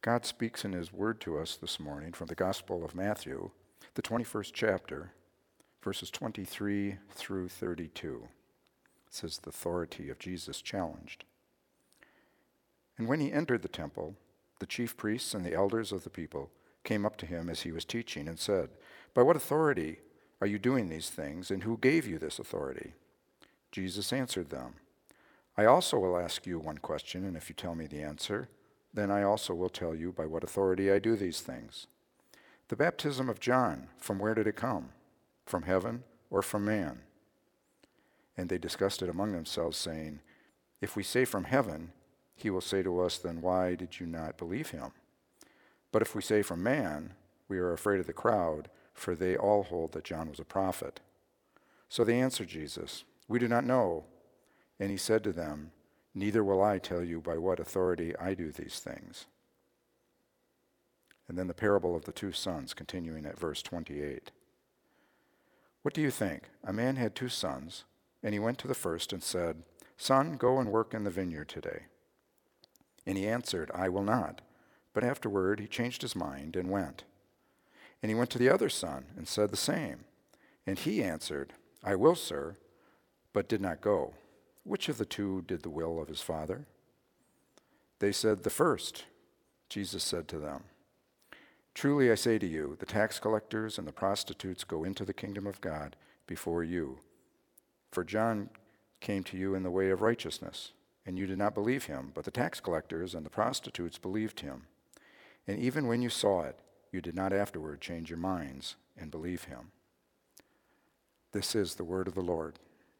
God speaks in His Word to us this morning from the Gospel of Matthew, the 21st chapter, verses 23 through 32. It says, the authority of Jesus challenged. And when He entered the temple, the chief priests and the elders of the people came up to Him as He was teaching and said, "By what authority are you doing these things, and who gave you this authority?" Jesus answered them, "I also will ask you one question, and if you tell me the answer, then I also will tell you by what authority I do these things. The baptism of John, from where did it come? From heaven or from man?" And they discussed it among themselves, saying, "If we say from heaven, he will say to us, 'Then why did you not believe him?' But if we say from man, we are afraid of the crowd, for they all hold that John was a prophet." So they answered Jesus, "We do not know." And He said to them, "Neither will I tell you by what authority I do these things." And then the parable of the two sons, continuing at verse 28. "What do you think? A man had 2 sons, and he went to the first and said, 'Son, go and work in the vineyard today.' And he answered, 'I will not.' But afterward he changed his mind and went. And he went to the other son and said the same. And he answered, 'I will, sir,' but did not go. Which of the 2 did the will of his father?" They said, "The first." Jesus said to them, "Truly I say to you, the tax collectors and the prostitutes go into the kingdom of God before you. For John came to you in the way of righteousness, and you did not believe him, but the tax collectors and the prostitutes believed him. And even when you saw it, you did not afterward change your minds and believe him." This is the word of the Lord.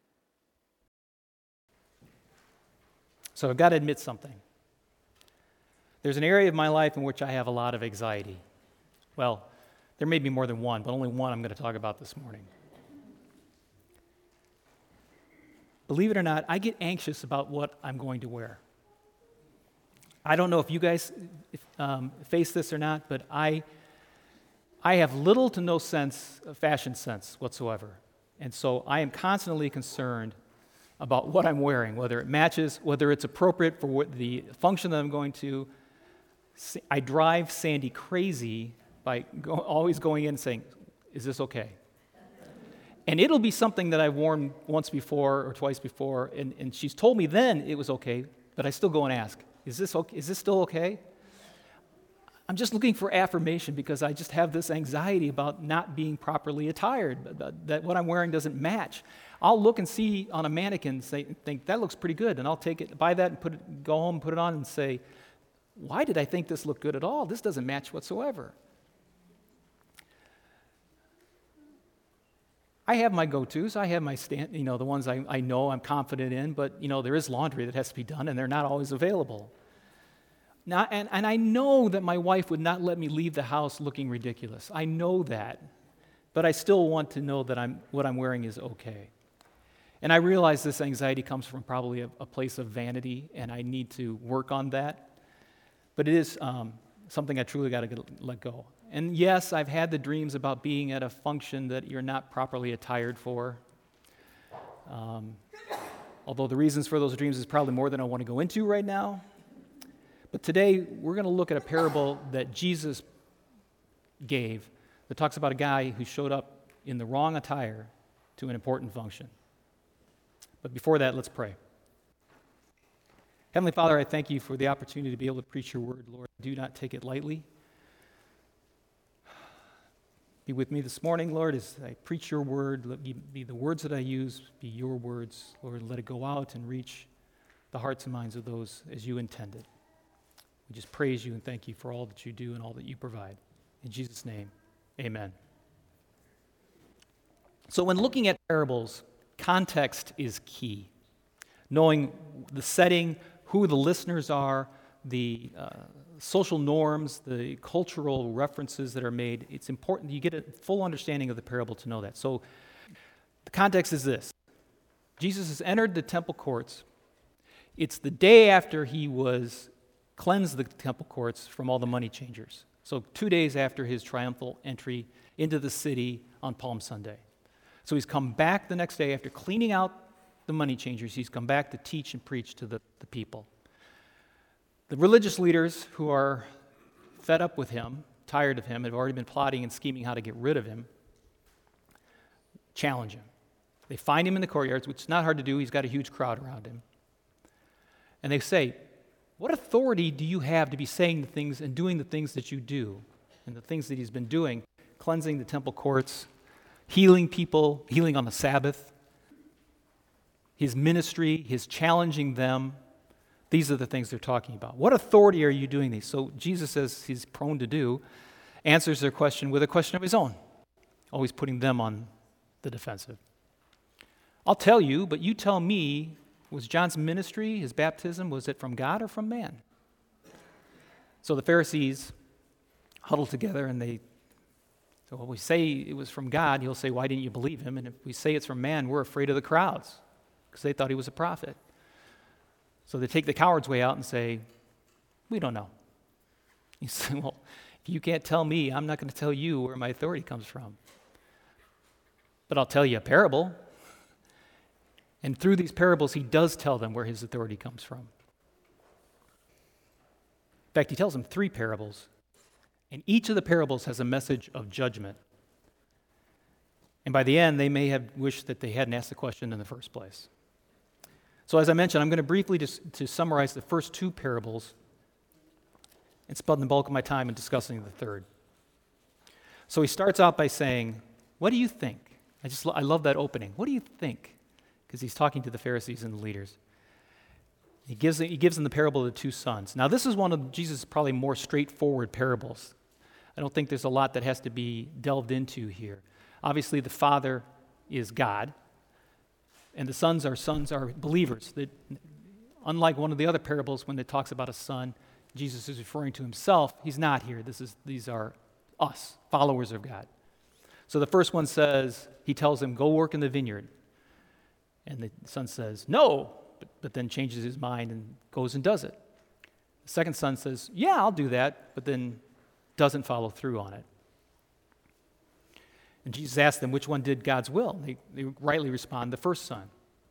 So I've got to admit something. There's an area of my life in which I have a lot of anxiety. Well, there may be more than one, but only one I'm going to talk about this morning. Believe it or not, I get anxious about what I'm going to wear. I don't know if you guys face this or not, but I have little to no fashion sense whatsoever. And so I am constantly concerned about what I'm wearing, whether it matches, whether it's appropriate for the function that I'm going to. I drive Sandy crazy by always going in and saying, "Is this okay?" And it'll be something that I've worn once before or twice before, and she's told me then it was okay, but I still go and ask, "Is this okay? Is this still okay?" I'm just looking for affirmation because I just have this anxiety about not being properly attired, that what I'm wearing doesn't match. I'll look and see on a mannequin, think that looks pretty good, and I'll take it, buy that, and go home, put it on, and say, "Why did I think this looked good at all? This doesn't match whatsoever." I have my go-tos. I have my the ones I know I'm confident in, but there is laundry that has to be done, and they're not always available. Now, and I know that my wife would not let me leave the house looking ridiculous. I know that, but I still want to know that what I'm wearing is okay. And I realize this anxiety comes from probably a place of vanity, and I need to work on that. But it is something I truly got to let go. And yes, I've had the dreams about being at a function that you're not properly attired for. Although the reasons for those dreams is probably more than I want to go into right now. But today, we're going to look at a parable that Jesus gave that talks about a guy who showed up in the wrong attire to an important function. But before that, let's pray. Heavenly Father, I thank you for the opportunity to be able to preach your word, Lord. Do not take it lightly. Be with me this morning, Lord, as I preach your word. Let me be the words that I use, be your words. Lord, let it go out and reach the hearts and minds of those as you intended. We just praise you and thank you for all that you do and all that you provide. In Jesus' name, amen. So when looking at parables, context is key. Knowing the setting, who the listeners are, the social norms, the cultural references that are made, it's important you get a full understanding of the parable to know that. So the context is this. Jesus has entered the temple courts. It's the day after he was cleansed the temple courts from all the money changers. So 2 days after his triumphal entry into the city on Palm Sunday. So he's come back the next day after cleaning out the money changers. He's come back to teach and preach to the people. The religious leaders who are fed up with him, tired of him, have already been plotting and scheming how to get rid of him, challenge him. They find him in the courtyards, which is not hard to do. He's got a huge crowd around him. And they say, what authority do you have to be saying the things and doing the things that you do? And the things that he's been doing, cleansing the temple courts, healing people, healing on the Sabbath, his ministry, his challenging them. These are the things they're talking about. What authority are you doing these? So Jesus, as he's prone to do, answers their question with a question of his own, always putting them on the defensive. I'll tell you, but you tell me, was John's ministry, his baptism, was it from God or from man? So the Pharisees huddle together and they, so when we say it was from God, he'll say, why didn't you believe him? And if we say it's from man, we're afraid of the crowds because they thought he was a prophet. So they take the coward's way out and say, we don't know. You say, well, if you can't tell me, I'm not going to tell you where my authority comes from. But I'll tell you a parable. And through these parables, he does tell them where his authority comes from. In fact, he tells them 3 parables. And each of the parables has a message of judgment. And by the end, they may have wished that they hadn't asked the question in the first place. So as I mentioned, I'm going to briefly to summarize the first 2 parables and spend the bulk of my time in discussing the third. So he starts out by saying, what do you think? I love that opening. What do you think? Because he's talking to the Pharisees and the leaders. He gives them the parable of the 2 sons. Now, this is one of Jesus' probably more straightforward parables. I don't think there's a lot that has to be delved into here. Obviously, the Father is God, and the sons are believers. That, unlike one of the other parables, when it talks about a son, Jesus is referring to himself. He's not here. These are us, followers of God. So the first one says, he tells him, go work in the vineyard. And the son says, no, but then changes his mind and goes and does it. The second son says, yeah, I'll do that, but then doesn't follow through on it. And Jesus asked them which one did God's will. They rightly respond, the first son.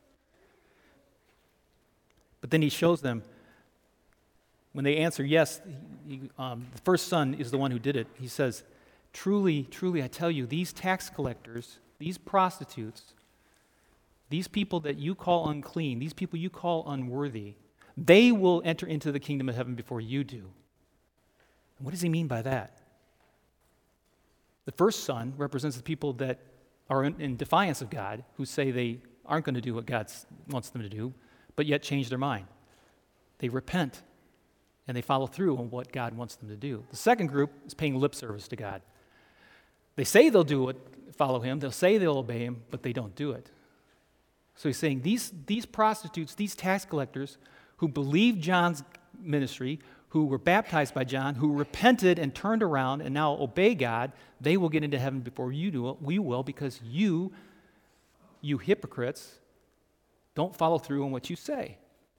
But then he shows them, when they answer yes, the first son is the one who did it. He says, truly, truly, I tell you, these tax collectors, these prostitutes, these people that you call unclean, these people you call unworthy, they will enter into the kingdom of heaven before you do. And what does he mean by that? The first son represents the people that are in defiance of God, who say they aren't going to do what God wants them to do, but yet change their mind. They repent, and they follow through on what God wants them to do. The second group is paying lip service to God. They say they'll do it, follow him, they'll say they'll obey him, but they don't do it. So he's saying these prostitutes, these tax collectors who believed John's ministry, who were baptized by John, who repented and turned around and now obey God, they will get into heaven before you do. We will, because you hypocrites, don't follow through on what you say.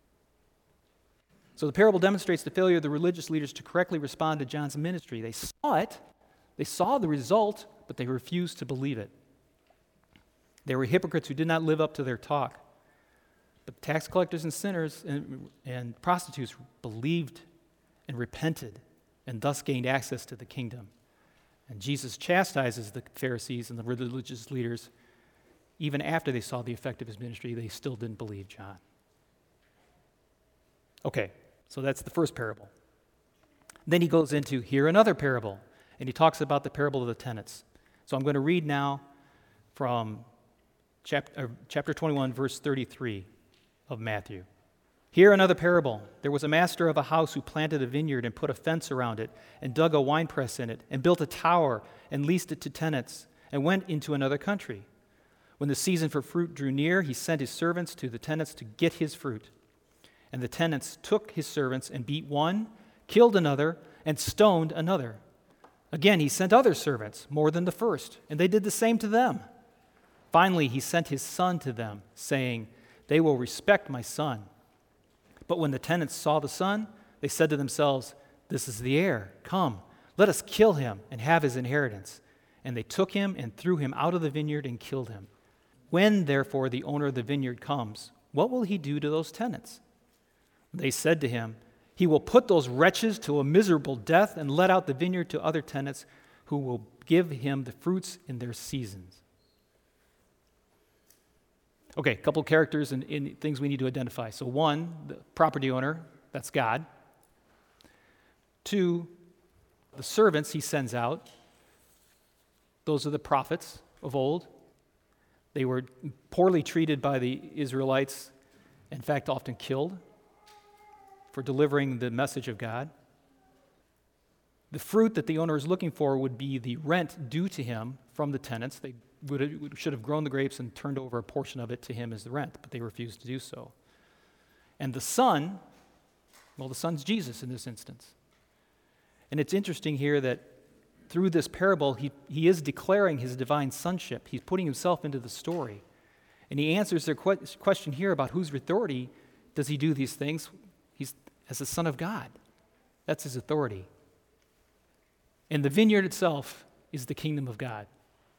So the parable demonstrates the failure of the religious leaders to correctly respond to John's ministry. They saw it, they saw the result, but they refused to believe it. They were hypocrites who did not live up to their talk. But tax collectors and sinners and prostitutes believed and repented and thus gained access to the kingdom. And Jesus chastises the Pharisees and the religious leaders. Even after they saw the effect of his ministry, they still didn't believe John. Okay, so that's the first parable. Then he goes into, here another parable, and he talks about the parable of the tenants. So I'm going to read now from chapter 21, verse 33 of Matthew. Here another parable. There was a master of a house who planted a vineyard and put a fence around it and dug a winepress in it and built a tower and leased it to tenants and went into another country. When the season for fruit drew near, he sent his servants to the tenants to get his fruit. And the tenants took his servants and beat one, killed another, and stoned another. Again, he sent other servants, more than the first, and they did the same to them. Finally, he sent his son to them, saying, they will respect my son. But when the tenants saw the son, they said to themselves, this is the heir. Come, let us kill him and have his inheritance. And they took him and threw him out of the vineyard and killed him. When, therefore, the owner of the vineyard comes, what will he do to those tenants? They said to him, He will put those wretches to a miserable death and let out the vineyard to other tenants who will give him the fruits in their seasons. Okay, a couple characters and things we need to identify. So one, the property owner, that's God. Two, the servants he sends out. Those are the prophets of old. They were poorly treated by the Israelites, in fact, often killed for delivering the message of God. The fruit that the owner is looking for would be the rent due to him from the tenants. They should have grown the grapes and turned over a portion of it to him as the rent, but they refused to do so. And the son, well, the son's Jesus in this instance. And it's interesting here that through this parable, he is declaring his divine sonship. He's putting himself into the story. And he answers their question here about whose authority does he do these things. He's as the Son of God. That's his authority. And the vineyard itself is the kingdom of God.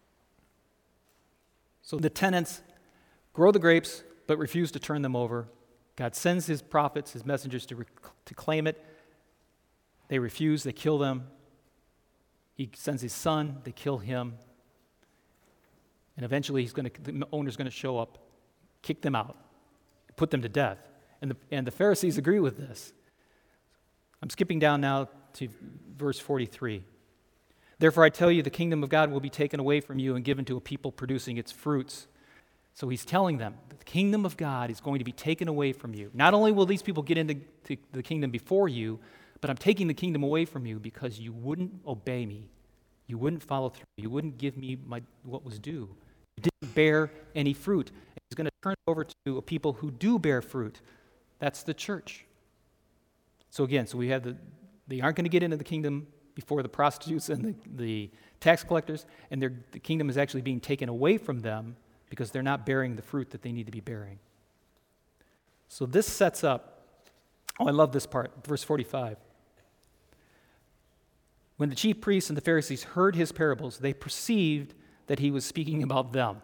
So the tenants grow the grapes but refuse to turn them over. God sends his prophets, his messengers to claim it. They refuse, they kill them. He sends his son, they kill him. And eventually the owner's going to show up, kick them out, put them to death. And the Pharisees agree with this. I'm skipping down now to verse 43. Therefore I tell you, the kingdom of God will be taken away from you and given to a people producing its fruits. So he's telling them, the kingdom of God is going to be taken away from you. Not only will these people get into the kingdom before you, but I'm taking the kingdom away from you because you wouldn't obey me. You wouldn't follow through. You wouldn't give me what was due. You didn't bear any fruit. And he's going to turn it over to a people who do bear fruit. That's the church. So again, we have they aren't going to get into the kingdom before the prostitutes and the tax collectors, and the kingdom is actually being taken away from them because they're not bearing the fruit that they need to be bearing. So this sets up, I love this part, verse 45. When the chief priests and the Pharisees heard his parables, they perceived that he was speaking about them.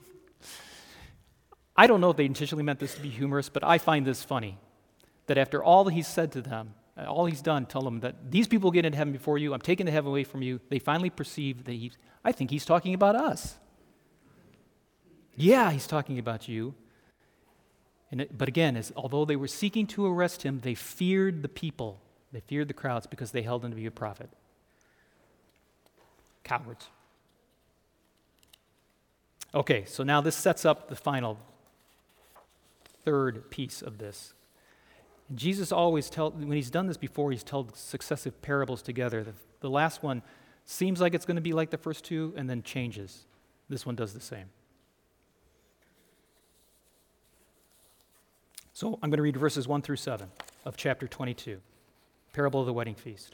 I don't know if they intentionally meant this to be humorous, but I find this funny, that after all that he's said to them, all he's done, tell them that these people get into heaven before you, I'm taking the heaven away from you, they finally perceive that I think he's talking about us. Yeah, he's talking about you. But again, although they were seeking to arrest him, they feared the people. They feared the crowds because they held him to be a prophet. Cowards. Okay, so now this sets up the final third piece of this. And Jesus always when he's done this before, he's told successive parables together. The last one seems like it's going to be like the first two and then changes. This one does the same. So I'm going to read verses 1 through 7 of chapter 22, parable of the wedding feast.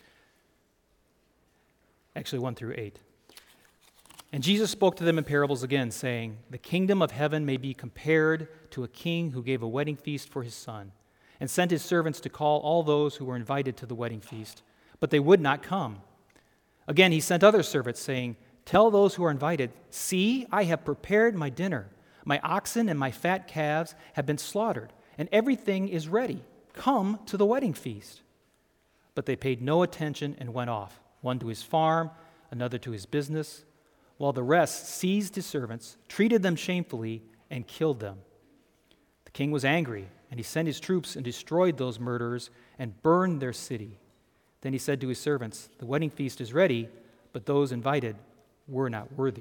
Actually, 1 through 8. And Jesus spoke to them in parables again, saying, the kingdom of heaven may be compared to a king who gave a wedding feast for his son, and sent his servants to call all those who were invited to the wedding feast, but they would not come. Again, he sent other servants, saying, tell those who are invited, see, I have prepared my dinner. My oxen and my fat calves have been slaughtered, and everything is ready. Come to the wedding feast. But they paid no attention and went off, one to his farm, another to his business, while the rest seized his servants, treated them shamefully, and killed them. The king was angry, and he sent his troops and destroyed those murderers and burned their city. Then he said to his servants, the wedding feast is ready, but those invited were not worthy.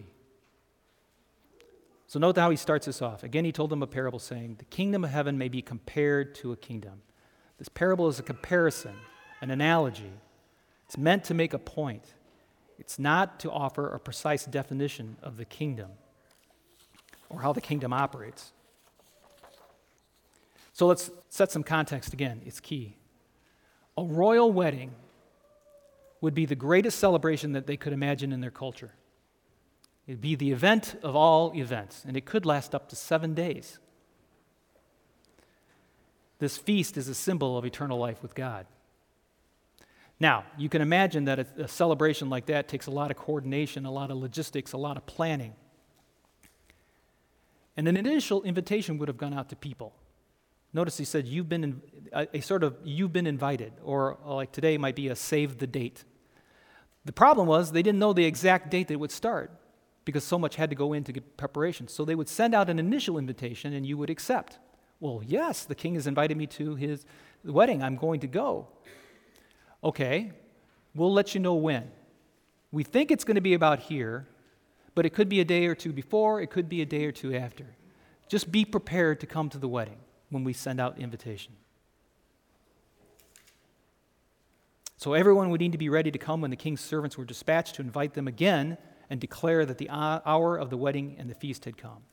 So note how he starts this off. Again, he told them a parable saying, the kingdom of heaven may be compared to a kingdom. This parable is a comparison, an analogy. It's meant to make a point. It's not to offer a precise definition of the kingdom or how the kingdom operates. So let's set some context again. It's key. A royal wedding would be the greatest celebration that they could imagine in their culture. It'd be the event of all events, and it could last up to 7 days. This feast is a symbol of eternal life with God. Now, you can imagine that a celebration like that takes a lot of coordination, a lot of logistics, a lot of planning. And an initial invitation would have gone out to people. Notice he said, a sort of you've been invited, or like today might be a save the date. The problem was they didn't know the exact date that it would start because so much had to go into get preparation. So they would send out an initial invitation and you would accept. Well, yes, the king has invited me to his wedding. I'm going to go. Okay, we'll let you know when. We think it's going to be about here, but it could be a day or two before, it could be a day or two after. Just be prepared to come to the wedding when we send out invitation. So everyone would need to be ready to come when the king's servants were dispatched to invite them again and declare that the hour of the wedding and the feast had come.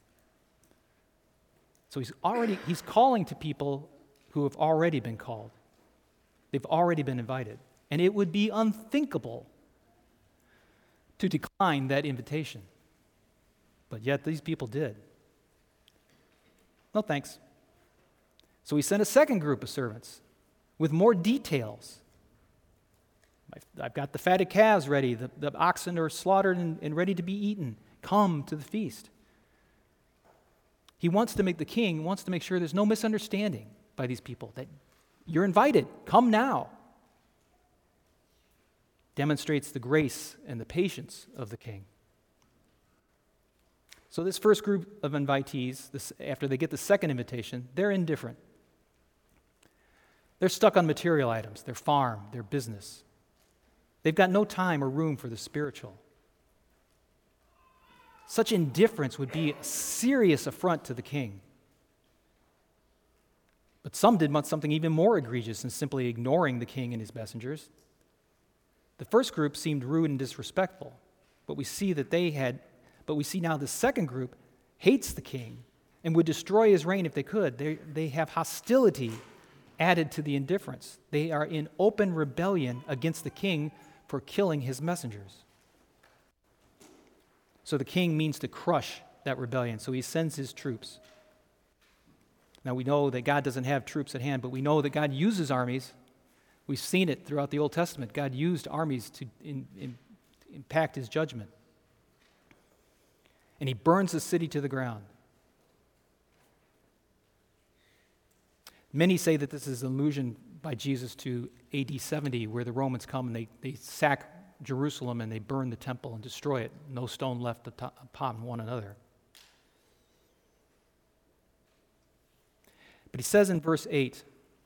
So he's calling to people who have already been called. They've already been invited. And it would be unthinkable to decline that invitation. But yet these people did. No thanks. So he sent a second group of servants with more details. I've got the fatted calves ready. The oxen are slaughtered and ready to be eaten. Come to the feast. The king wants to make sure there's no misunderstanding by these people, that you're invited. Come now. Demonstrates the grace and the patience of the king. So this first group of invitees, after they get the second invitation, they're indifferent. They're stuck on material items, their farm, their business. They've got no time or room for the spiritual. Such indifference would be a serious affront to the king. But some did something even more egregious than simply ignoring the king and his messengers. The first group seemed rude and disrespectful, but we see now the second group hates the king and would destroy his reign if they could. They have hostility added to the indifference. They are in open rebellion against the king for killing his messengers. So the king means to crush that rebellion, so he sends his troops. Now we know that God doesn't have troops at hand, but we know that God uses armies. We've seen it throughout the Old Testament. God used armies to impact his judgment. And he burns the city to the ground. Many say that this is an allusion by Jesus to AD 70, where the Romans come and they sack Jerusalem and they burn the temple and destroy it. No stone left upon one another. But he says in verse 8,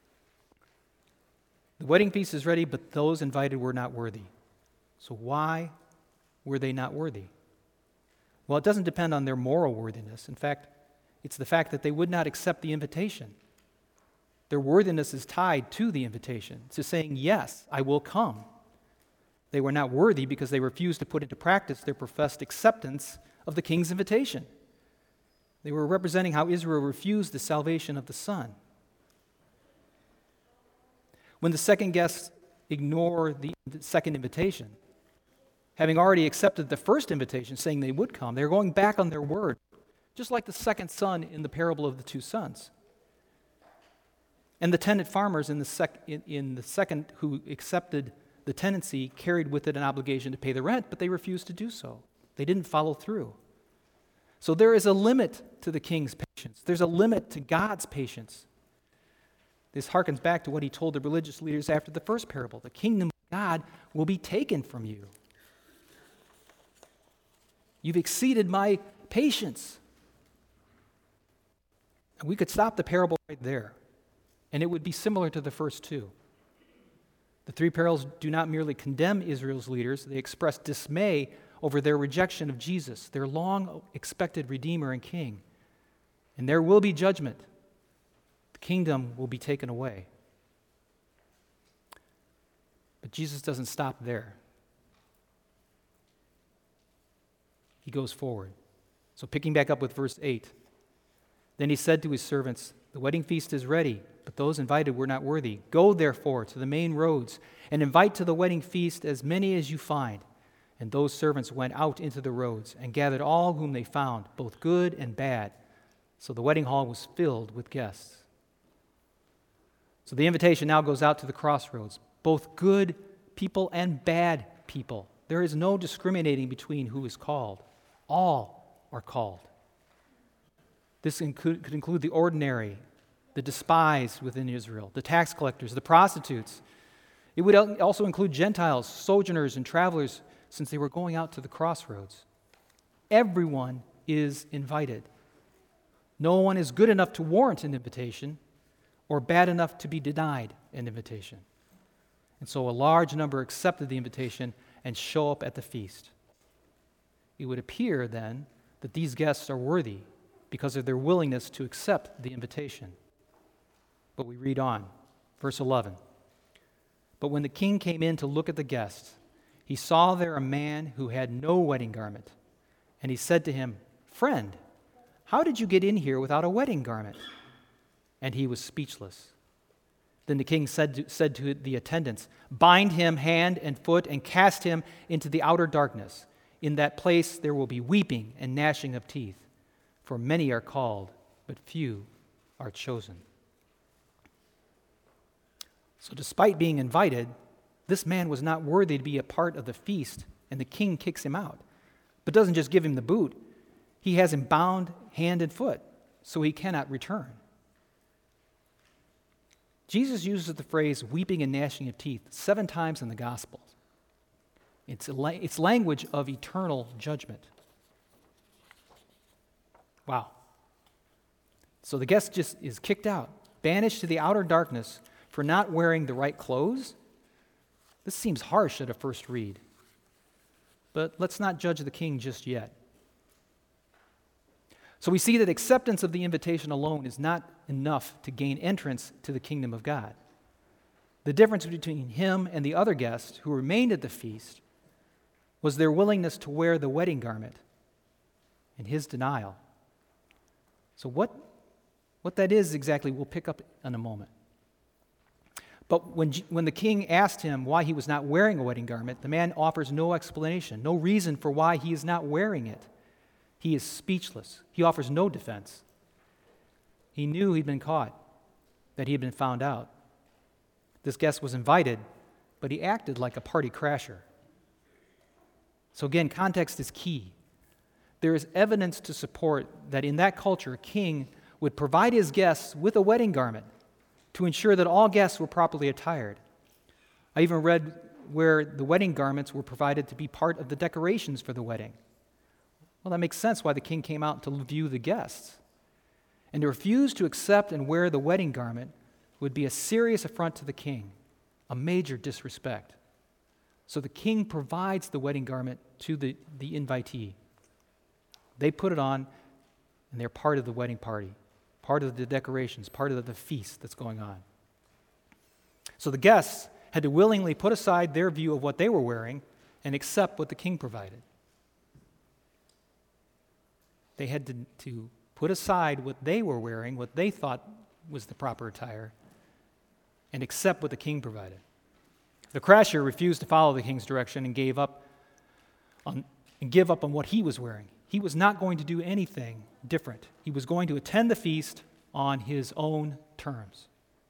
the wedding feast is ready, but those invited were not worthy. So why were they not worthy? Well, it doesn't depend on their moral worthiness. In fact, it's the fact that they would not accept the invitation. Their worthiness is tied to the invitation, to saying, yes, I will come. They were not worthy because they refused to put into practice their professed acceptance of the king's invitation. They were representing how Israel refused the salvation of the Son. When the second guests ignore the second invitation, having already accepted the first invitation, saying they would come, they're going back on their word, just like the second son in the parable of the two sons. And the tenant farmers in the second who accepted the tenancy carried with it an obligation to pay the rent, but they refused to do so. They didn't follow through. So there is a limit to the king's patience. There's a limit to God's patience. This harkens back to what he told the religious leaders after the first parable. The kingdom of God will be taken from you. You've exceeded my patience. And we could stop the parable right there, and it would be similar to the first two. The three parables do not merely condemn Israel's leaders, they express dismay over their rejection of Jesus, their long-expected Redeemer and King. And there will be judgment. The kingdom will be taken away. But Jesus doesn't stop there. He goes forward. So picking back up with verse 8, then he said to his servants, the wedding feast is ready, but those invited were not worthy. Go, therefore, to the main roads and invite to the wedding feast as many as you find. And those servants went out into the roads and gathered all whom they found, both good and bad. So the wedding hall was filled with guests. So the invitation now goes out to the crossroads, both good people and bad people. There is no discriminating between who is called. All are called. This could include the ordinary the despised within Israel, the tax collectors, the prostitutes. It would also include Gentiles, sojourners, and travelers, since they were going out to the crossroads. Everyone is invited. No one is good enough to warrant an invitation or bad enough to be denied an invitation. And so a large number accepted the invitation and show up at the feast. It would appear then that these guests are worthy because of their willingness to accept the invitation. But we read on, verse 11. But when the king came in to look at the guests, he saw there a man who had no wedding garment. And he said to him, "Friend, how did you get in here without a wedding garment?" And he was speechless. Then the king said to the attendants, "Bind him hand and foot and cast him into the outer darkness. In that place there will be weeping and gnashing of teeth, for many are called, but few are chosen." So despite being invited, this man was not worthy to be a part of the feast, and the king kicks him out, but doesn't just give him the boot. He has him bound hand and foot, so he cannot return. Jesus uses the phrase weeping and gnashing of teeth 7 times in the Gospels. It's language of eternal judgment. Wow. So the guest just is kicked out, banished to the outer darkness for not wearing the right clothes. This seems harsh at a first read. But let's not judge the king just yet. So we see that acceptance of the invitation alone is not enough to gain entrance to the kingdom of God. The difference between him and the other guests who remained at the feast was their willingness to wear the wedding garment and his denial. So what that is exactly, we'll pick up in a moment. But when the king asked him why he was not wearing a wedding garment, the man offers no explanation, no reason for why he is not wearing it. He is speechless. He offers no defense. He knew he'd been caught, that he had been found out. This guest was invited, but he acted like a party crasher. So again, context is key. There is evidence to support that in that culture, a king would provide his guests with a wedding garment to ensure that all guests were properly attired. I even read where the wedding garments were provided to be part of the decorations for the wedding. Well, that makes sense why the king came out to view the guests. And to refuse to accept and wear the wedding garment would be a serious affront to the king, a major disrespect. So the king provides the wedding garment to the invitee. They put it on, and they're part of the wedding party, part of the decorations, part of the feast that's going on. So the guests had to willingly put aside their view of what they were wearing and accept what the king provided. They had to put aside what they were wearing, what they thought was the proper attire, and accept what the king provided. The crasher refused to follow the king's direction and give up on what he was wearing. He was not going to do anything different. He was going to attend the feast on his own terms.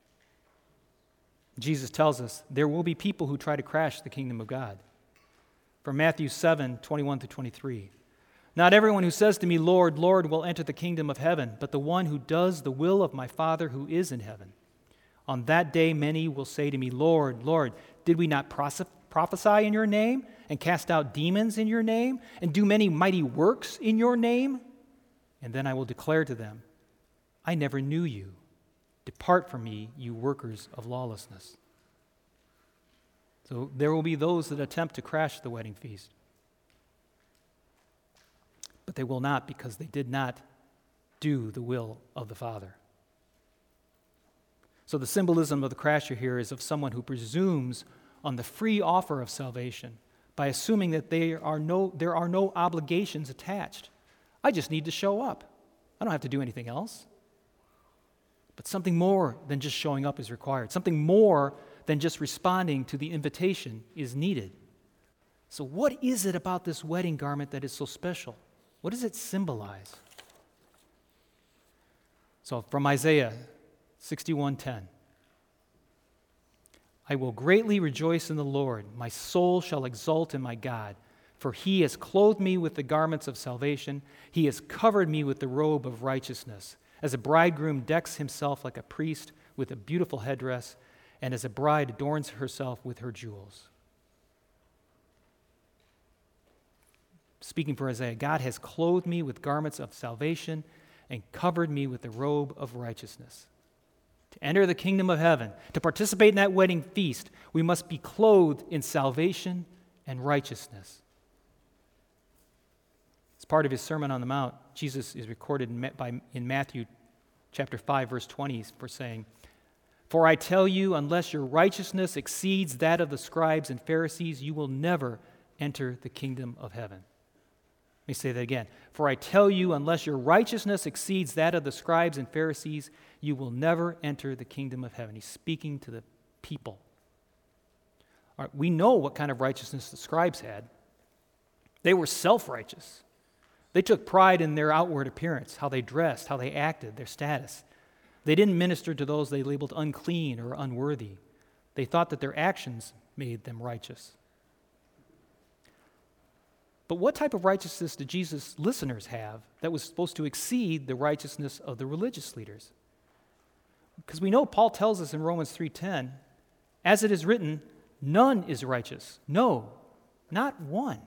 Jesus tells us there will be people who try to crash the kingdom of God. From Matthew 7:21-23. Not everyone who says to me, "Lord, Lord," will enter the kingdom of heaven, but the one who does the will of my Father who is in heaven. On that day many will say to me, "Lord, Lord, did we not prophesy in your name and cast out demons in your name and do many mighty works in your name?" And then I will declare to them, "I never knew you. Depart from me, you workers of lawlessness." So there will be those that attempt to crash the wedding feast. But they will not, because they did not do the will of the Father. So the symbolism of the crasher here is of someone who presumes on the free offer of salvation by assuming that there are no obligations attached. I just need to show up. I don't have to do anything else. But something more than just showing up is required. Something more than just responding to the invitation is needed. So what is it about this wedding garment that is so special? What does it symbolize? So from Isaiah 61:10. I will greatly rejoice in the Lord. My soul shall exult in my God, for he has clothed me with the garments of salvation. He has covered me with the robe of righteousness. As a bridegroom decks himself like a priest with a beautiful headdress, and as a bride adorns herself with her jewels. Speaking for Isaiah, God has clothed me with garments of salvation and covered me with the robe of righteousness. To enter the kingdom of heaven, to participate in that wedding feast, we must be clothed in salvation and righteousness. As part of his Sermon on the Mount, Jesus is recorded in Matthew chapter 5, verse 20 for saying, "For I tell you, unless your righteousness exceeds that of the scribes and Pharisees, you will never enter the kingdom of heaven." Let me say that again. "For I tell you, unless your righteousness exceeds that of the scribes and Pharisees, you will never enter the kingdom of heaven." He's speaking to the people. All right, we know what kind of righteousness the scribes had. They were self-righteous. They took pride in their outward appearance, how they dressed, how they acted, their status. They didn't minister to those they labeled unclean or unworthy. They thought that their actions made them righteous. But what type of righteousness did Jesus' listeners have that was supposed to exceed the righteousness of the religious leaders? Because we know Paul tells us in Romans 3:10, "As it is written, none is righteous. No, not one."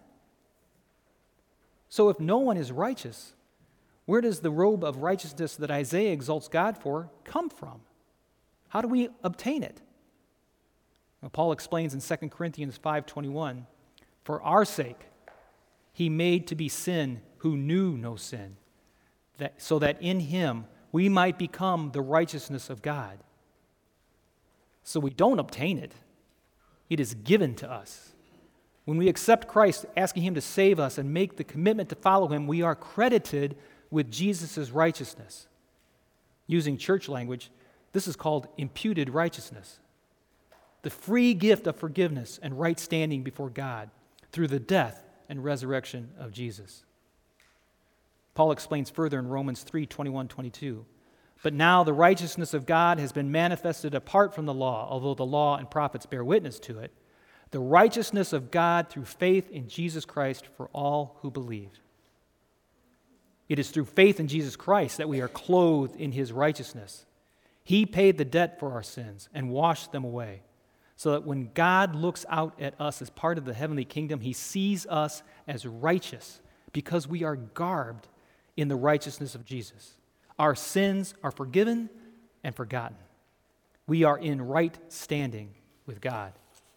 So if no one is righteous, where does the robe of righteousness that Isaiah exalts God for come from? How do we obtain it? Well, Paul explains in 2 Corinthians 5:21, "For our sake he made to be sin who knew no sin, so that in him we might become the righteousness of God." So we don't obtain it. It is given to us. When we accept Christ, asking him to save us and make the commitment to follow him, we are credited with Jesus' righteousness. Using church language, this is called imputed righteousness. The free gift of forgiveness and right standing before God through the death and resurrection of Jesus. Paul explains further in Romans 3:21-22, "But now the righteousness of God has been manifested apart from the law, although the law and prophets bear witness to it, the righteousness of God through faith in Jesus Christ for all who believe." It is through faith in Jesus Christ that we are clothed in his righteousness. He paid the debt for our sins and washed them away, so that when God looks out at us as part of the heavenly kingdom, he sees us as righteous because we are garbed in the righteousness of Jesus. Our sins are forgiven and forgotten. We are in right standing with God.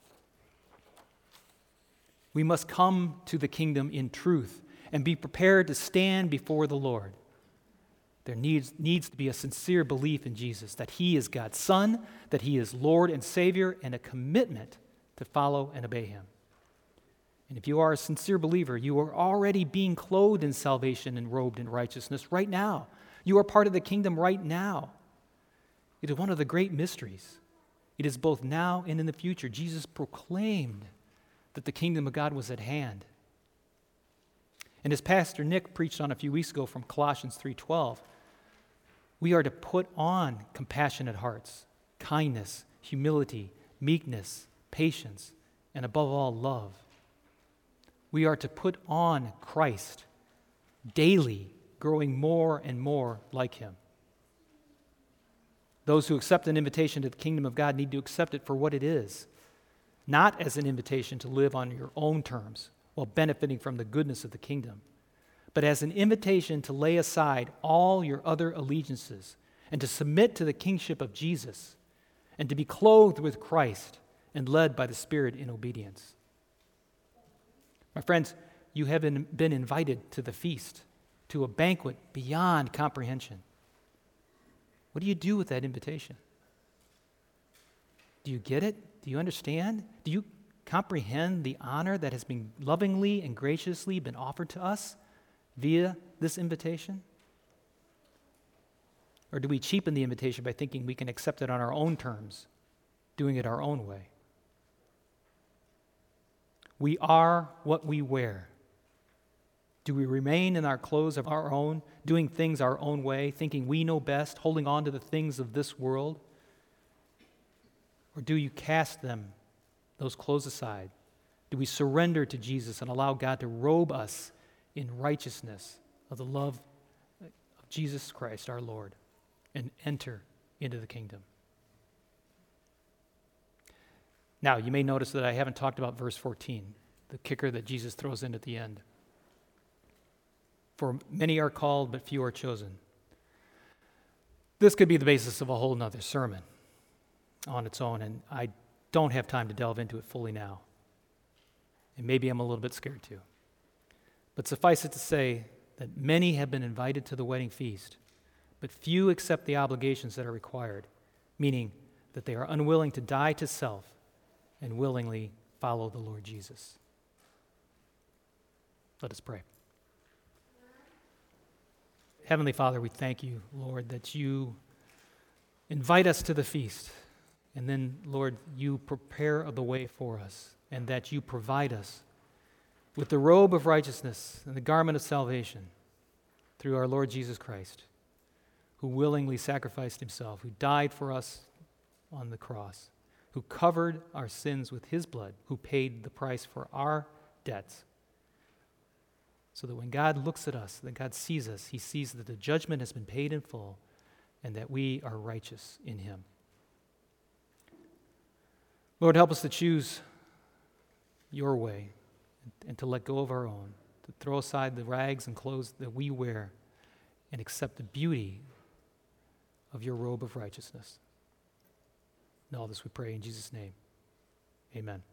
We must come to the kingdom in truth and be prepared to stand before the Lord. There needs to be a sincere belief in Jesus, that he is God's Son, that he is Lord and Savior, and a commitment to follow and obey him. And if you are a sincere believer, you are already being clothed in salvation and robed in righteousness right now. You are part of the kingdom right now. It is one of the great mysteries. It is both now and in the future. Jesus proclaimed that the kingdom of God was at hand. And as Pastor Nick preached on a few weeks ago from Colossians 3:12, we are to put on compassionate hearts, kindness, humility, meekness, patience, and above all, love. We are to put on Christ daily, growing more and more like him. Those who accept an invitation to the kingdom of God need to accept it for what it is, not as an invitation to live on your own terms while benefiting from the goodness of the kingdom, but as an invitation to lay aside all your other allegiances and to submit to the kingship of Jesus and to be clothed with Christ and led by the Spirit in obedience. My friends, you have been invited to the feast, to a banquet beyond comprehension. What do you do with that invitation? Do you get it? Do you understand? Do you comprehend the honor that has been lovingly and graciously been offered to us via this invitation? Or do we cheapen the invitation by thinking we can accept it on our own terms, doing it our own way? We are what we wear. Do we remain in our clothes of our own, doing things our own way, thinking we know best, holding on to the things of this world? Or do you cast them, those clothes aside? Do we surrender to Jesus and allow God to robe us in righteousness of the love of Jesus Christ our Lord? and enter into the kingdom. Now, you may notice that I haven't talked about verse 14, the kicker that Jesus throws in at the end. For many are called, but few are chosen. This could be the basis of a whole nother sermon on its own, and I don't have time to delve into it fully now. And maybe I'm a little bit scared too. But suffice it to say that many have been invited to the wedding feast, but few accept the obligations that are required, meaning that they are unwilling to die to self and willingly follow the Lord Jesus. Let us pray. Heavenly Father, we thank you, Lord, that you invite us to the feast, and then, Lord, you prepare the way for us, and that you provide us with the robe of righteousness and the garment of salvation through our Lord Jesus Christ, who willingly sacrificed himself, who died for us on the cross, who covered our sins with his blood, who paid the price for our debts, so that when God looks at us, that God sees us, he sees that the judgment has been paid in full and that we are righteous in him. Lord, help us to choose your way and to let go of our own, to throw aside the rags and clothes that we wear and accept the beauty of your robe of righteousness. And all this we pray in Jesus' name. Amen.